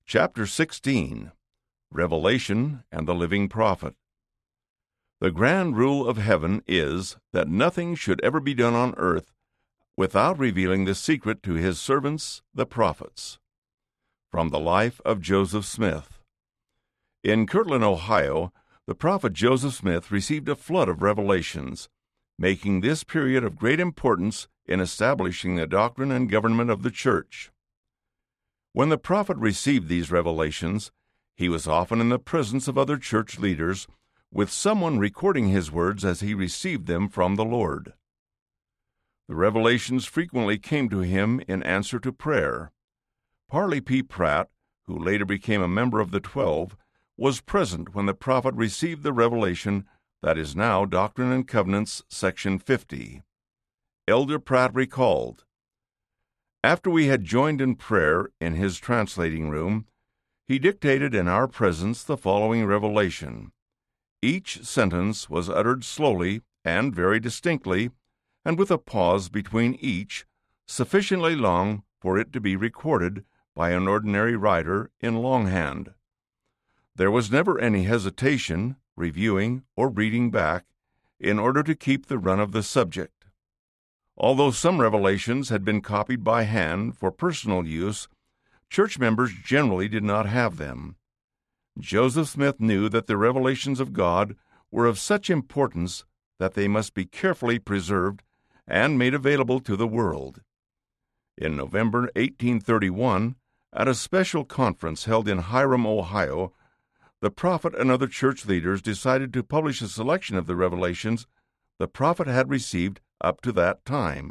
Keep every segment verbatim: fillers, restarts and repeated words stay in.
Chapter sixteen, Revelation and the Living Prophet. The grand rule of heaven is that nothing should ever be done on earth without revealing the secret to his servants, the prophets. From the life of Joseph Smith. In Kirtland, Ohio, the prophet Joseph Smith received a flood of revelations, making this period of great importance in establishing the doctrine and government of the church. When the prophet received these revelations, he was often in the presence of other church leaders, with someone recording his words as he received them from the Lord. The revelations frequently came to him in answer to prayer. Parley P. Pratt, who later became a member of the Twelve, was present when the prophet received the revelation that is now Doctrine and Covenants, section fifty. Elder Pratt recalled, "After we had joined in prayer in his translating room, he dictated in our presence the following revelation. Each sentence was uttered slowly and very distinctly, and with a pause between each, sufficiently long for it to be recorded by an ordinary writer in longhand. There was never any hesitation, reviewing, or reading back, in order to keep the run of the subject. Although some revelations had been copied by hand for personal use, church members generally did not have them. Joseph Smith knew that the revelations of God were of such importance that they must be carefully preserved and made available to the world. In November eighteen thirty-one, at a special conference held in Hiram, Ohio, the prophet and other church leaders decided to publish a selection of the revelations the prophet had received up to that time.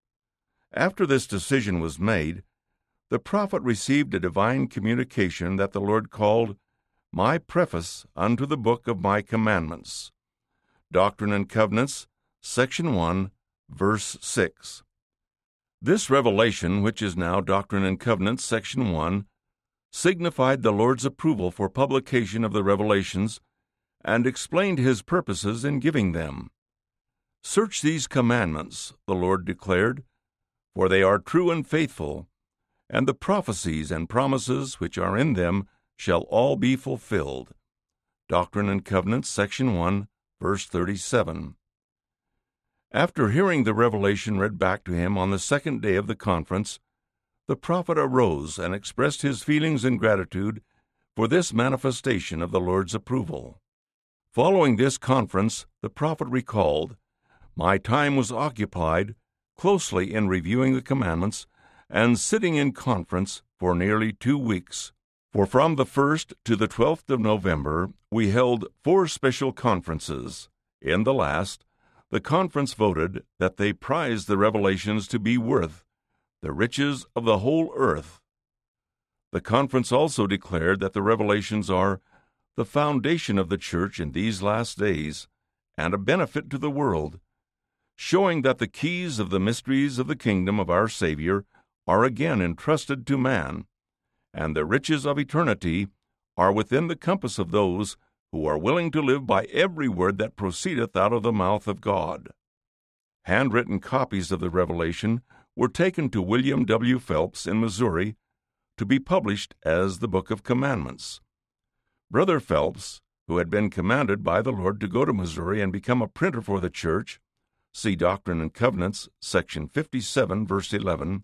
After this decision was made, the prophet received a divine communication that the Lord called My Preface unto the Book of My Commandments. Doctrine and Covenants, section one, verse six. This revelation, which is now Doctrine and Covenants, section one, signified the Lord's approval for publication of the revelations and explained his purposes in giving them. Search these commandments, the Lord declared, for they are true and faithful, and the prophecies and promises which are in them shall all be fulfilled. Doctrine and Covenants, section one, verse thirty-seven. After hearing the revelation read back to him on the second day of the conference, the prophet arose and expressed his feelings and gratitude for this manifestation of the Lord's approval. Following this conference, the prophet recalled, My time was occupied closely in reviewing the commandments and sitting in conference for nearly two weeks. For from the first to the twelfth of November, we held four special conferences. In the last, the conference voted that they prized the revelations to be worth the riches of the whole earth. The conference also declared that the revelations are the foundation of the church in these last days and a benefit to the world, showing that the keys of the mysteries of the kingdom of our Savior are again entrusted to man, and the riches of eternity are within the compass of those who are willing to live by every word that proceedeth out of the mouth of God. Handwritten copies of the revelation were taken to William W. Phelps in Missouri to be published as the Book of Commandments. Brother Phelps, who had been commanded by the Lord to go to Missouri and become a printer for the church, see Doctrine and Covenants, section fifty-seven, verse eleven,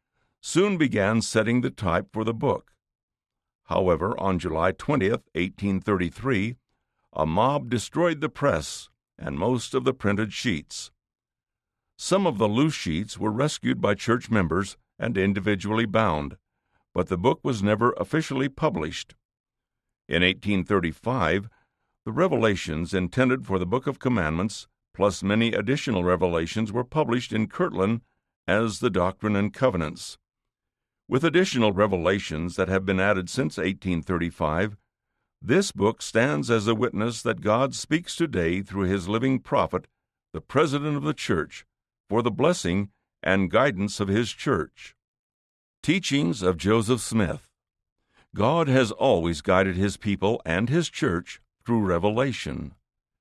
soon began setting the type for the book. However, on July twentieth, eighteen thirty-three, a mob destroyed the press and most of the printed sheets. Some of the loose sheets were rescued by church members and individually bound, but the book was never officially published. In eighteen thirty-five, the revelations intended for the Book of Commandments, plus many additional revelations, were published in Kirtland as the Doctrine and Covenants. With additional revelations that have been added since eighteen thirty-five, this book stands as a witness that God speaks today through his living prophet, the President of the Church, for the blessing and guidance of his church. Teachings of Joseph Smith. God has always guided his people and his church through revelation.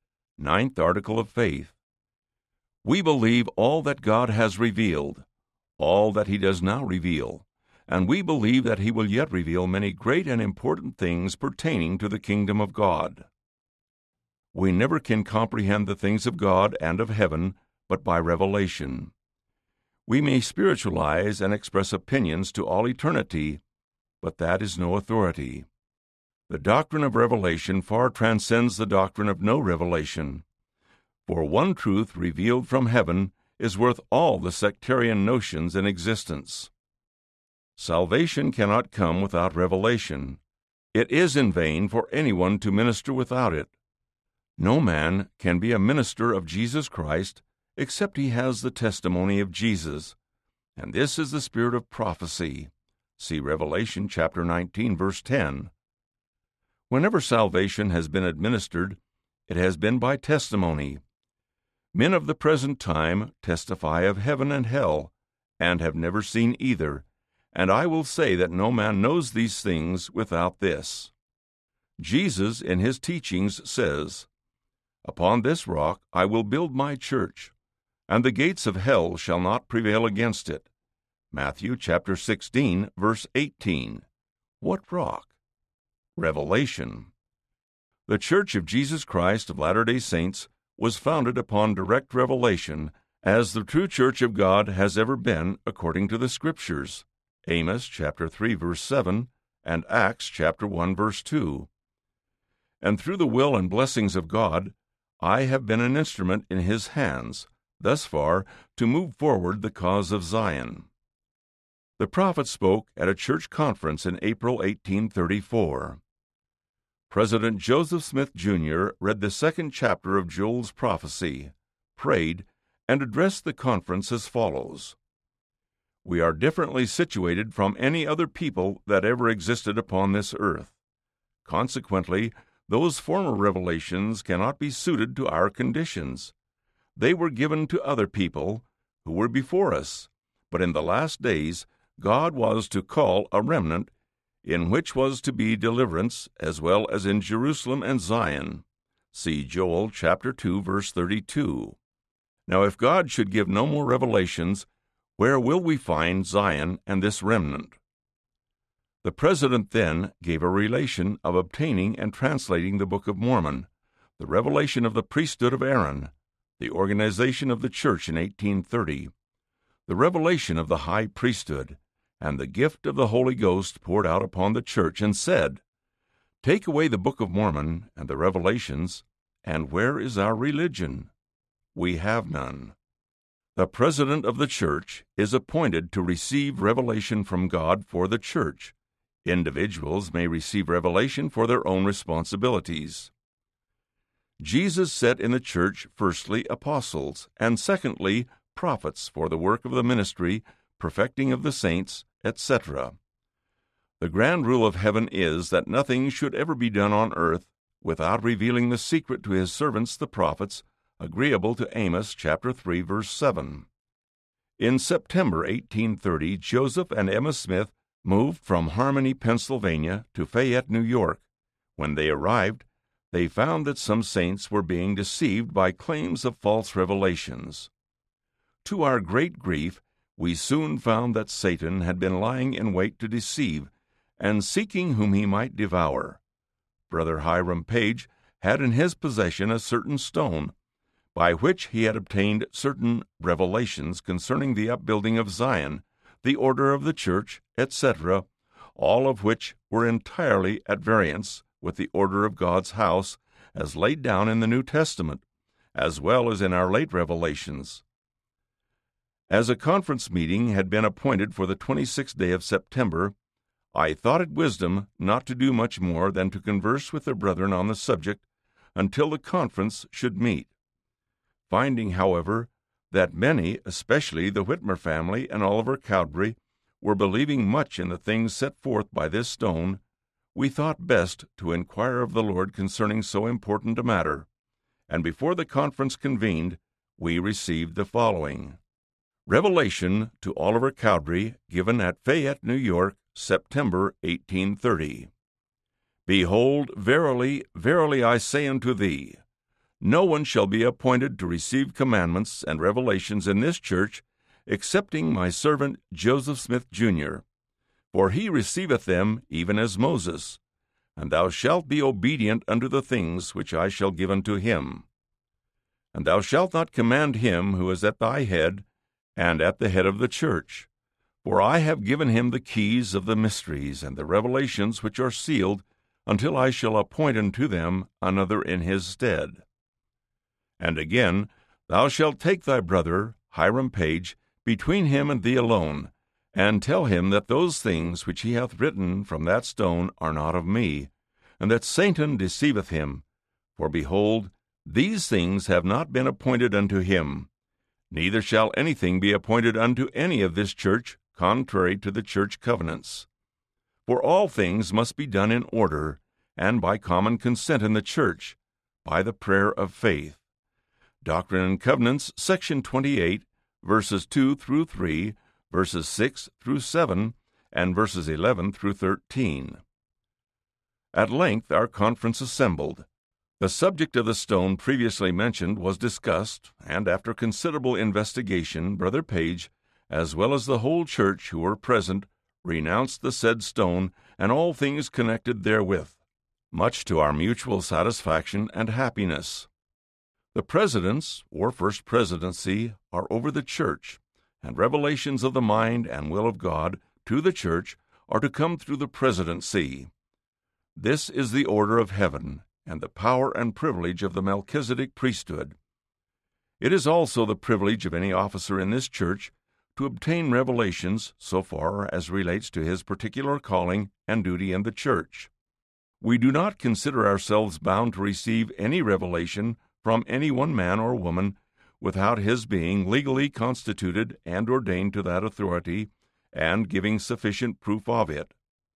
Ninth Article of Faith. We believe all that God has revealed, all that he does now reveal, and we believe that he will yet reveal many great and important things pertaining to the kingdom of God. We never can comprehend the things of God and of heaven but by revelation. We may spiritualize and express opinions to all eternity, but that is no authority. The doctrine of revelation far transcends the doctrine of no revelation. For one truth revealed from heaven is worth all the sectarian notions in existence. Salvation cannot come without revelation. It is in vain for anyone to minister without it. No man can be a minister of Jesus Christ except he has the testimony of Jesus, and this is the spirit of prophecy. See Revelation chapter nineteen, verse ten. Whenever salvation has been administered, it has been by testimony. Men of the present time testify of heaven and hell, and have never seen either, and I will say that no man knows these things without this. Jesus, in his teachings, says, "Upon this rock I will build my church, and the gates of hell shall not prevail against it." Matthew chapter sixteen, verse eighteen. What rock? Revelation. The Church of Jesus Christ of Latter-day Saints was founded upon direct revelation, as the true Church of God has ever been according to the Scriptures. Amos chapter three, verse seven, and Acts chapter one, verse two. And through the will and blessings of God, I have been an instrument in his hands, thus far, to move forward the cause of Zion. The prophet spoke at a church conference in April eighteen thirty-four. President Joseph Smith, Junior read the second chapter of Joel's prophecy, prayed, and addressed the conference as follows: "We are differently situated from any other people that ever existed upon this earth. Consequently, those former revelations cannot be suited to our conditions. They were given to other people who were before us, but in the last days God was to call a remnant, in which was to be deliverance, as well as in Jerusalem and Zion." See Joel chapter two, verse thirty-two. Now if God should give no more revelations, where will we find Zion and this remnant? The President then gave a relation of obtaining and translating the Book of Mormon, the revelation of the priesthood of Aaron, the organization of the church in eighteen thirty, the revelation of the high priesthood, and the gift of the Holy Ghost poured out upon the church, and said, "Take away the Book of Mormon and the revelations, and where is our religion? We have none." The president of the church is appointed to receive revelation from God for the church. Individuals may receive revelation for their own responsibilities. Jesus set in the church firstly apostles, and secondly prophets for the work of the ministry, perfecting of the saints, et cetera. The grand rule of heaven is that nothing should ever be done on earth without revealing the secret to his servants the prophets, agreeable to Amos chapter three, verse seven. In September eighteen thirty, Joseph and Emma Smith moved from Harmony, Pennsylvania, to Fayette, New York. When they arrived, they found that some saints were being deceived by claims of false revelations. To our great grief, we soon found that Satan had been lying in wait to deceive, and seeking whom he might devour. Brother Hiram Page had in his possession a certain stone, by which he had obtained certain revelations concerning the upbuilding of Zion, the order of the church, et cetera, all of which were entirely at variance with the order of God's house as laid down in the New Testament, as well as in our late revelations. As a conference meeting had been appointed for the twenty-sixth day of September, I thought it wisdom not to do much more than to converse with the brethren on the subject until the conference should meet. Finding, however, that many, especially the Whitmer family and Oliver Cowdery, were believing much in the things set forth by this stone, we thought best to inquire of the Lord concerning so important a matter, and before the conference convened, we received the following: Revelation to Oliver Cowdery, given at Fayette, New York, September eighteen thirty. Behold, verily, verily I say unto thee, no one shall be appointed to receive commandments and revelations in this church, excepting my servant Joseph Smith, Junior For he receiveth them even as Moses. And thou shalt be obedient unto the things which I shall give unto him. And thou shalt not command him who is at thy head, and at the head of the church. For I have given him the keys of the mysteries and the revelations which are sealed, until I shall appoint unto them another in his stead. And again, thou shalt take thy brother, Hiram Page, between him and thee alone, and tell him that those things which he hath written from that stone are not of me, and that Satan deceiveth him. For behold, these things have not been appointed unto him, neither shall anything be appointed unto any of this church contrary to the church covenants. For all things must be done in order, and by common consent in the church, by the prayer of faith. Doctrine and Covenants, section twenty-eight, verses two through three, verses six through seven, and verses eleven through thirteen. At length our conference assembled. The subject of the stone previously mentioned was discussed, and after considerable investigation, Brother Page, as well as the whole church who were present, renounced the said stone and all things connected therewith, much to our mutual satisfaction and happiness. The presidents, or first presidency, are over the church, and revelations of the mind and will of God to the church are to come through the presidency. This is the order of heaven, and the power and privilege of the Melchizedek priesthood. It is also the privilege of any officer in this church to obtain revelations so far as relates to his particular calling and duty in the church. We do not consider ourselves bound to receive any revelation from any one man or woman without his being legally constituted and ordained to that authority and giving sufficient proof of it.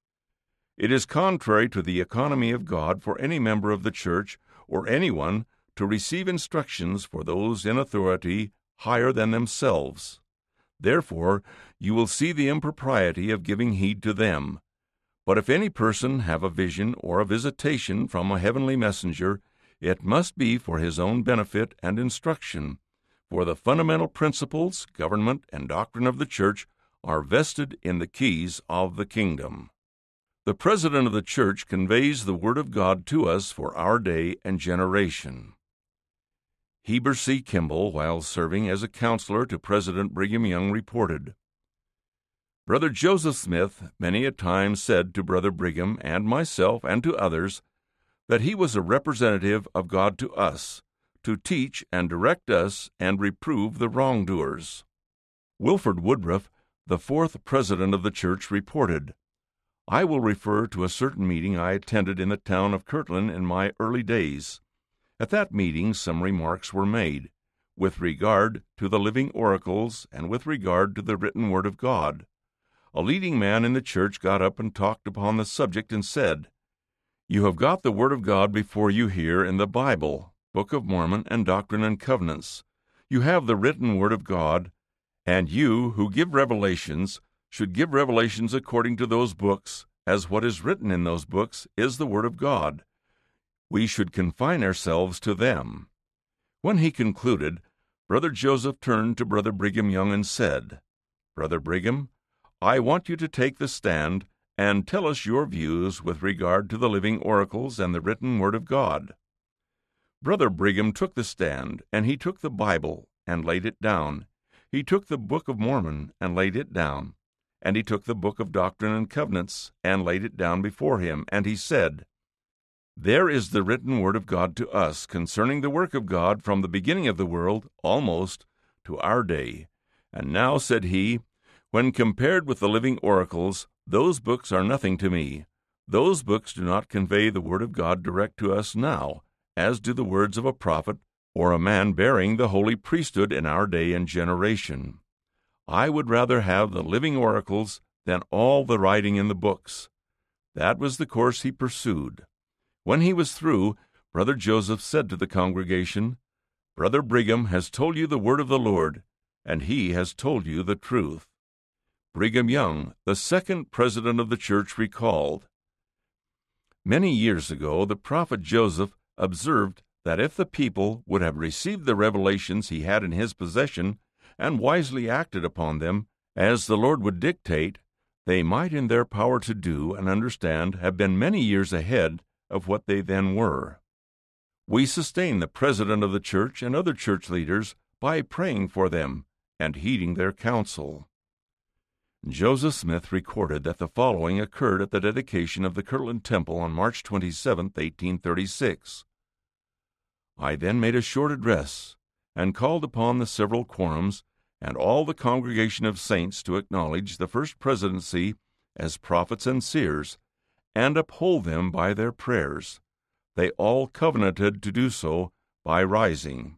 It is contrary to the economy of God for any member of the church or anyone to receive instructions for those in authority higher than themselves. Therefore, you will see the impropriety of giving heed to them. But if any person have a vision or a visitation from a heavenly messenger, it must be for his own benefit and instruction, for the fundamental principles, government, and doctrine of the church are vested in the keys of the kingdom. The president of the church conveys the word of God to us for our day and generation. Heber C. Kimball, while serving as a counselor to President Brigham Young, reported, Brother Joseph Smith many a time said to Brother Brigham and myself and to others that he was a representative of God to us, to teach and direct us and reprove the wrongdoers. Wilford Woodruff, the fourth president of the church, reported, I will refer to a certain meeting I attended in the town of Kirtland in my early days. At that meeting some remarks were made, with regard to the living oracles and with regard to the written word of God. A leading man in the church got up and talked upon the subject and said, You have got the word of God before you here in the Bible, Book of Mormon, and Doctrine and Covenants. You have the written word of God, and you who give revelations should give revelations according to those books, as what is written in those books is the word of God. We should confine ourselves to them. When he concluded, Brother Joseph turned to Brother Brigham Young and said, Brother Brigham, I want you to take the stand and tell us your views with regard to the living oracles and the written word of God. Brother Brigham took the stand, and he took the Bible and laid it down. He took the Book of Mormon and laid it down. And he took the Book of Doctrine and Covenants and laid it down before him, and he said, There is the written word of God to us concerning the work of God from the beginning of the world, almost, to our day. And now, said he, when compared with the living oracles, those books are nothing to me. Those books do not convey the word of God direct to us now, as do the words of a prophet or a man bearing the holy priesthood in our day and generation. I would rather have the living oracles than all the writing in the books. That was the course he pursued. When he was through, Brother Joseph said to the congregation, Brother Brigham has told you the word of the Lord, and he has told you the truth. Brigham Young, the second president of the church, recalled, Many years ago the prophet Joseph observed that if the people would have received the revelations he had in his possession and wisely acted upon them, as the Lord would dictate, They might in their power to do and understand have been many years ahead of what they then were. We sustain the president of the church and other church leaders by praying for them and heeding their counsel. Joseph Smith recorded that the following occurred at the dedication of the Kirtland Temple on March twenty-seventh, eighteen thirty-six. I then made a short address and called upon the several quorums and all the congregation of saints to acknowledge the first presidency as prophets and seers, and uphold them by their prayers. They all covenanted to do so by rising.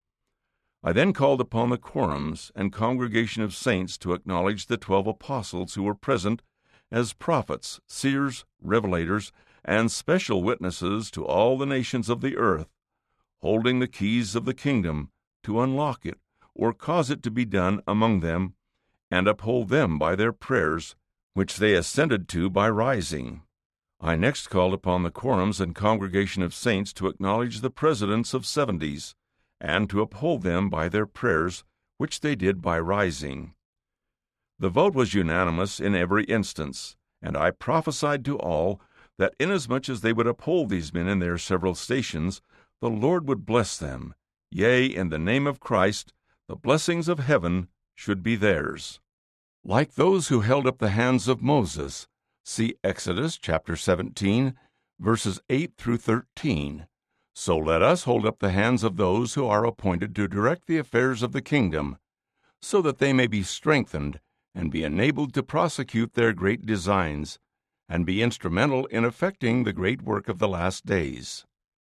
I then called upon the quorums and congregation of saints to acknowledge the twelve apostles who were present as prophets, seers, revelators, and special witnesses to all the nations of the earth, holding the keys of the kingdom to unlock it or cause it to be done among them, and uphold them by their prayers, which they assented to by rising. I next called upon the quorums and congregation of saints to acknowledge the presidents of seventies, and to uphold them by their prayers, which they did by rising. The vote was unanimous in every instance, and I prophesied to all that inasmuch as they would uphold these men in their several stations, the Lord would bless them. Yea, in the name of Christ, the blessings of heaven should be theirs. Like those who held up the hands of Moses, see Exodus chapter seventeen, verses eight through thirteen. So let us hold up the hands of those who are appointed to direct the affairs of the kingdom, so that they may be strengthened and be enabled to prosecute their great designs, and be instrumental in effecting the great work of the last days.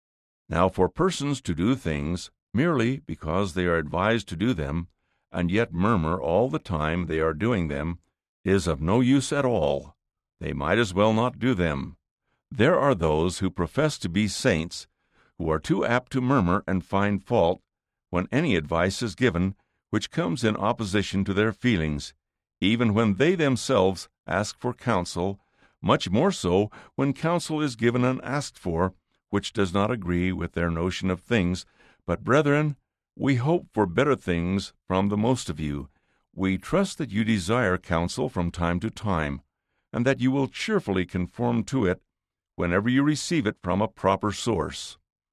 Now for persons to do things merely because they are advised to do them, and yet murmur all the time they are doing them, is of no use at all. They might as well not do them. There are those who profess to be saints, who are too apt to murmur and find fault when any advice is given which comes in opposition to their feelings, even when they themselves ask for counsel, much more so when counsel is given and asked for, which does not agree with their notion of things. But, brethren, we hope for better things from the most of you. We trust that you desire counsel from time to time, and that you will cheerfully conform to it whenever you receive it from a proper source.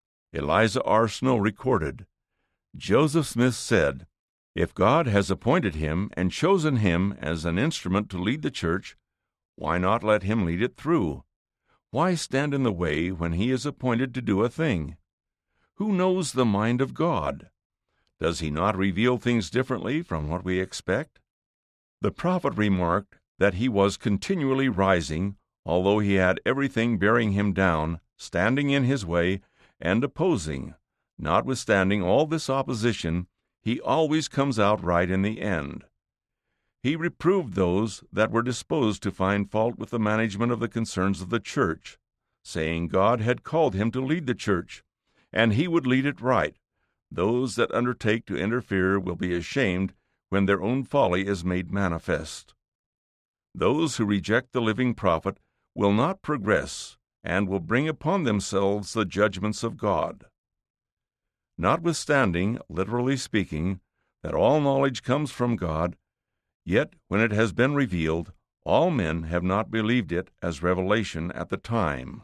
Eliza R. Snow recorded, Joseph Smith said, "If God has appointed him and chosen him as an instrument to lead the church, why not let him lead it through? Why stand in the way when he is appointed to do a thing? Who knows the mind of God? Does he not reveal things differently from what we expect?" The prophet remarked that he was continually rising, although he had everything bearing him down, standing in his way, and opposing. Notwithstanding all this opposition, he always comes out right in the end. He reproved those that were disposed to find fault with the management of the concerns of the church, saying God had called him to lead the church, and he would lead it right. Those that undertake to interfere will be ashamed when their own folly is made manifest. Those who reject the living prophet will not progress, and will bring upon themselves the judgments of God. Notwithstanding, literally speaking, that all knowledge comes from God, yet when it has been revealed, all men have not believed it as revelation at the time.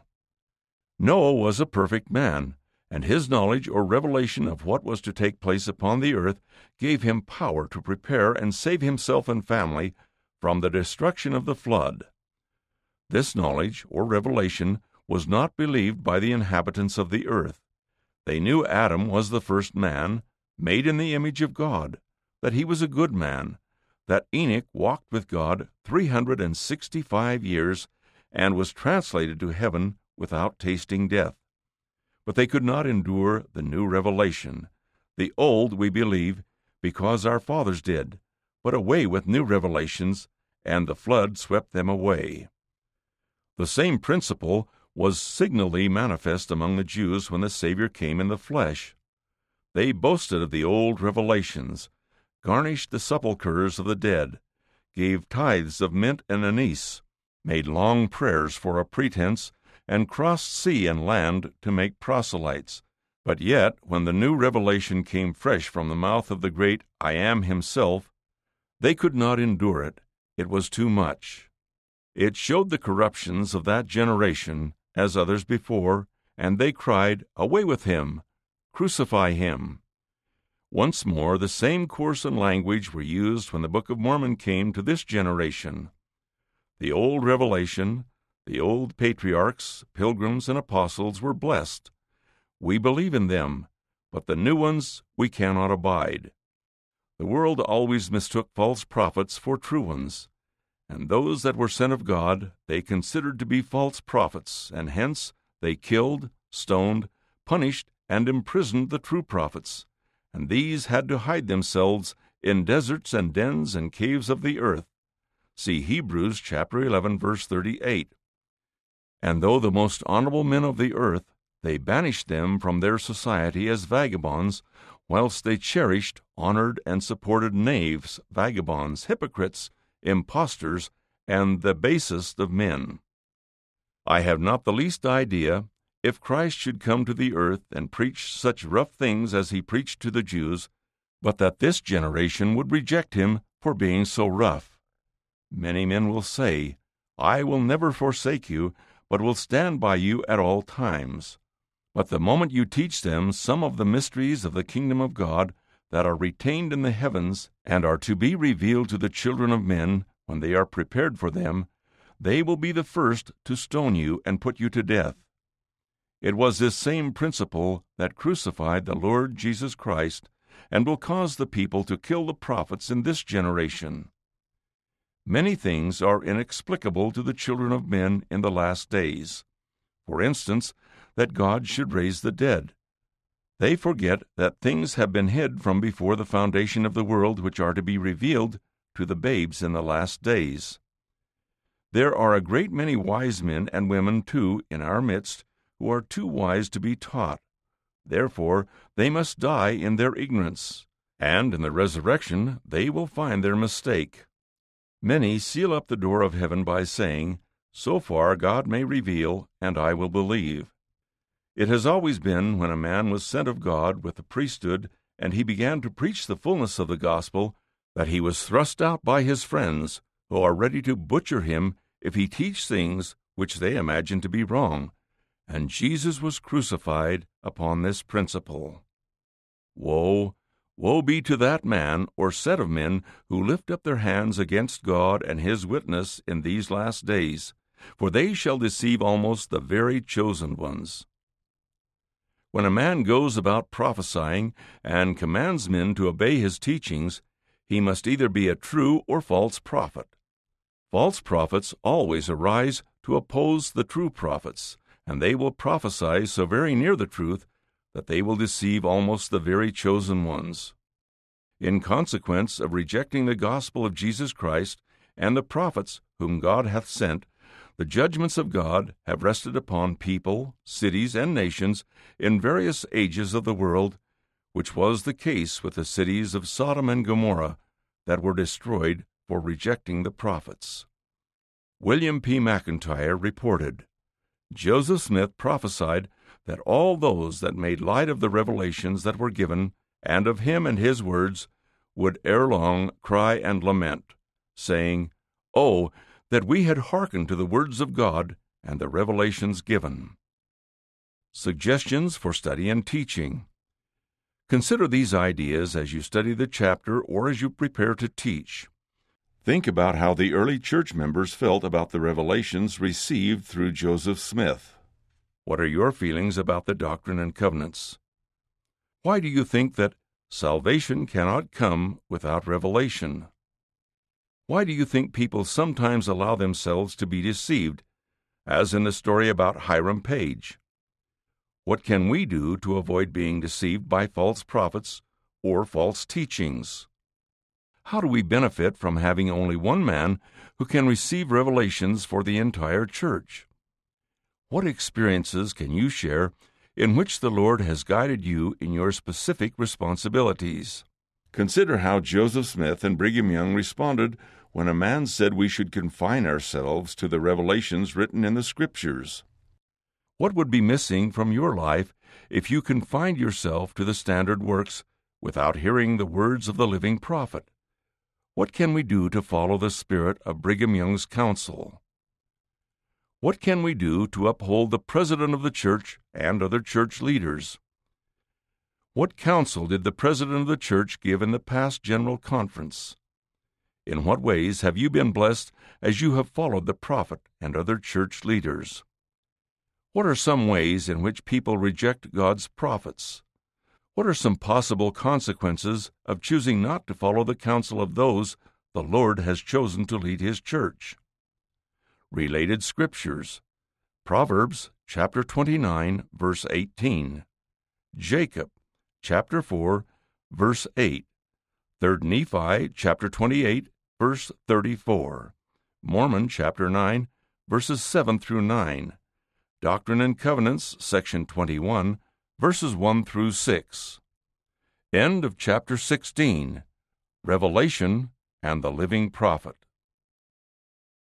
Noah was a perfect man, and his knowledge or revelation of what was to take place upon the earth gave him power to prepare and save himself and family from the destruction of the flood. This knowledge or revelation was not believed by the inhabitants of the earth. They knew Adam was the first man, made in the image of God, that he was a good man, that Enoch walked with God three hundred and sixty-five years, and was translated to heaven without tasting death. But they could not endure the new revelation. The old we believe, because our fathers did, but away with new revelations, and the flood swept them away. The same principle was signally manifest among the Jews when the Savior came in the flesh. They boasted of the old revelations, garnished the sepulchres of the dead, gave tithes of mint and anise, made long prayers for a pretense, and crossed sea and land to make proselytes. But yet, when the new revelation came fresh from the mouth of the great I Am himself, they could not endure it. It was too much. It showed the corruptions of that generation, as others before, and they cried, "Away with him! Crucify him!" Once more, the same course and language were used when the Book of Mormon came to this generation. The old revelation, the old patriarchs, pilgrims, and apostles were blessed. We believe in them, but the new ones we cannot abide. The world always mistook false prophets for true ones, and those that were sent of God they considered to be false prophets, and hence they killed, stoned, punished, and imprisoned the true prophets, and these had to hide themselves in deserts and dens and caves of the earth. See Hebrews chapter eleven, verse thirty-eight. And though the most honorable men of the earth, they banished them from their society as vagabonds, whilst they cherished, honored, and supported knaves, vagabonds, hypocrites, impostors, and the basest of men. I have not the least idea, if Christ should come to the earth and preach such rough things as he preached to the Jews, but that this generation would reject him for being so rough. Many men will say, "I will never forsake you, but will stand by you at all times." But the moment you teach them some of the mysteries of the kingdom of God that are retained in the heavens and are to be revealed to the children of men when they are prepared for them, they will be the first to stone you and put you to death. It was this same principle that crucified the Lord Jesus Christ and will cause the people to kill the prophets in this generation. Many things are inexplicable to the children of men in the last days. For instance, that God should raise the dead. They forget that things have been hid from before the foundation of the world which are to be revealed to the babes in the last days. There are a great many wise men and women, too, in our midst, who are too wise to be taught. Therefore, they must die in their ignorance, and in the resurrection they will find their mistake. Many seal up the door of heaven by saying, "So far God may reveal, and I will believe." It has always been when a man was sent of God with the priesthood, and he began to preach the fullness of the gospel, that he was thrust out by his friends, who are ready to butcher him if he teach things which they imagine to be wrong. And Jesus was crucified upon this principle. Woe, woe be to that man or set of men who lift up their hands against God and his witness in these last days, for they shall deceive almost the very chosen ones. When a man goes about prophesying and commands men to obey his teachings, he must either be a true or false prophet. False prophets always arise to oppose the true prophets, and they will prophesy so very near the truth that they will deceive almost the very chosen ones. In consequence of rejecting the gospel of Jesus Christ and the prophets whom God hath sent, the judgments of God have rested upon people, cities, and nations in various ages of the world, which was the case with the cities of Sodom and Gomorrah that were destroyed for rejecting the prophets. William P. McIntyre reported, "Joseph Smith prophesied that all those that made light of the revelations that were given, and of him and his words, would ere long cry and lament, saying, 'Oh, that we had hearkened to the words of God and the revelations given.'" Suggestions for study and teaching. Consider these ideas as you study the chapter or as you prepare to teach. Think about how the early church members felt about the revelations received through Joseph Smith. What are your feelings about the Doctrine and Covenants? Why do you think that salvation cannot come without revelation? Why do you think people sometimes allow themselves to be deceived, as in the story about Hiram Page? What can we do to avoid being deceived by false prophets or false teachings? How do we benefit from having only one man who can receive revelations for the entire church? What experiences can you share in which the Lord has guided you in your specific responsibilities? Consider how Joseph Smith and Brigham Young responded when a man said we should confine ourselves to the revelations written in the Scriptures. What would be missing from your life if you confined yourself to the standard works without hearing the words of the living prophet? What can we do to follow the spirit of Brigham Young's counsel? What can we do to uphold the President of the Church and other church leaders? What counsel did the President of the Church give in the past General Conference? In what ways have you been blessed as you have followed the prophet and other church leaders? What are some ways in which people reject God's prophets? What are some possible consequences of choosing not to follow the counsel of those the Lord has chosen to lead His church? Related scriptures: Proverbs chapter twenty-nine, verse eighteen; Jacob chapter four, verse eight; Third Nephi chapter twenty-eight, verse thirty-four; Mormon chapter nine, verses seven through nine; Doctrine and Covenants, section twenty-one, verses one through six. End of chapter sixteen. Revelation and the Living Prophet.